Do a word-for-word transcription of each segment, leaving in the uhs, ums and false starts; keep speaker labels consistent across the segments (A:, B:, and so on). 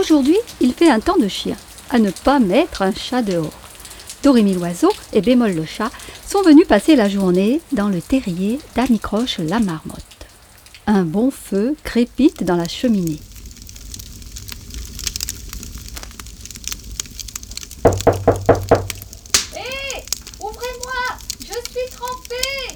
A: Aujourd'hui, il fait un temps de chien, à ne pas mettre un chat dehors. Dorémy l'oiseau et Bémol le chat sont venus passer la journée dans le terrier d'Anicroche la marmotte. Un bon feu crépite dans la cheminée.
B: Hé, ouvrez-moi, je suis trempée.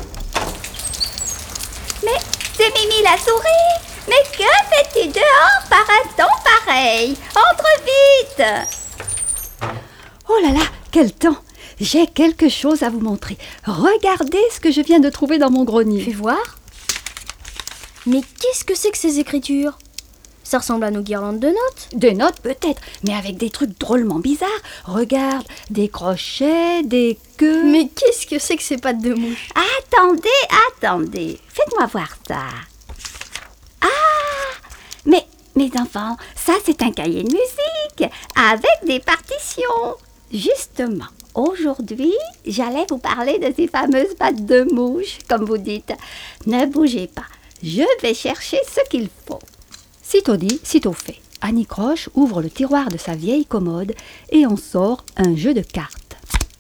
C: Mais c'est Mimi la souris. Mais que fais-tu dehors par un temps pareil? Entre vite!
A: Oh là là, quel temps! J'ai quelque chose à vous montrer. Regardez ce que je viens de trouver dans mon grenier.
D: Fais voir. Mais qu'est-ce que c'est que ces écritures? Ça ressemble à nos guirlandes de notes.
A: Des notes peut-être, mais avec des trucs drôlement bizarres. Regarde, des crochets, des queues...
D: Mais qu'est-ce que c'est que ces pattes de mouche?
C: Attendez, attendez. Faites-moi voir ça. Ah! Mais, mes enfants, ça c'est un cahier de musique avec des partitions. Justement, aujourd'hui, j'allais vous parler de ces fameuses pattes de mouche, comme vous dites. Ne bougez pas, je vais chercher ce qu'il faut.
A: Sitôt dit, sitôt fait. Anicroche ouvre le tiroir de sa vieille commode et en sort un jeu de cartes.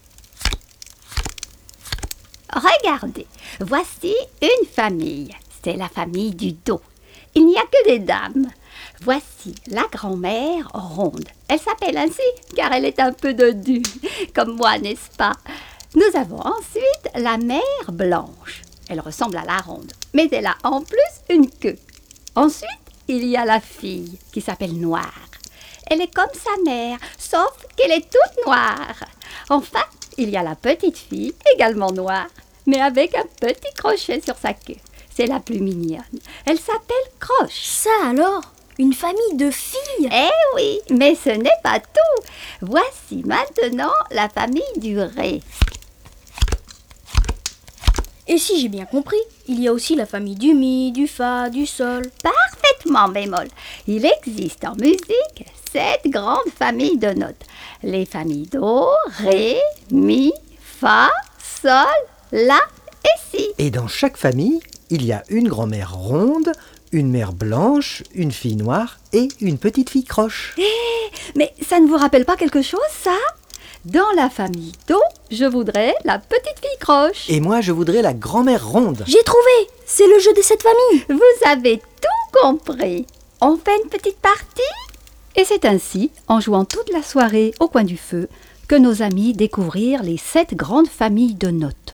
C: Regardez, voici une famille. C'est la famille du dos. Il n'y a que des dames. Voici la grand-mère ronde. Elle s'appelle ainsi car elle est un peu dodue, comme moi, n'est-ce pas? Nous avons ensuite la mère blanche. Elle ressemble à la ronde, mais elle a en plus une queue. Ensuite, il y a la fille qui s'appelle Noire. Elle est comme sa mère, sauf qu'elle est toute noire. Enfin, il y a la petite fille, également noire, mais avec un petit crochet sur sa queue. C'est la plus mignonne. Elle s'appelle Croche.
D: Ça alors? Une famille de filles?
C: Eh oui, mais ce n'est pas tout. Voici maintenant la famille du Ré.
D: Et si j'ai bien compris, il y a aussi la famille du Mi, du Fa, du Sol.
C: Parfaitement, Bémol. Il existe en musique sept grandes familles de notes. Les familles Do, Ré, Mi, Fa, Sol, La et Si.
E: Et dans chaque famille, il y a une grand-mère ronde, une mère blanche, une fille noire et une petite fille croche.
A: Mais ça ne vous rappelle pas quelque chose, ça? Dans la famille Do, je voudrais la petite fille croche.
E: Et moi, je voudrais la grand-mère ronde.
D: J'ai trouvé! C'est le jeu des sept familles.
C: Vous avez tout compris. On fait une petite partie?
A: Et c'est ainsi, en jouant toute la soirée au coin du feu, que nos amis découvrirent les sept grandes familles de notes.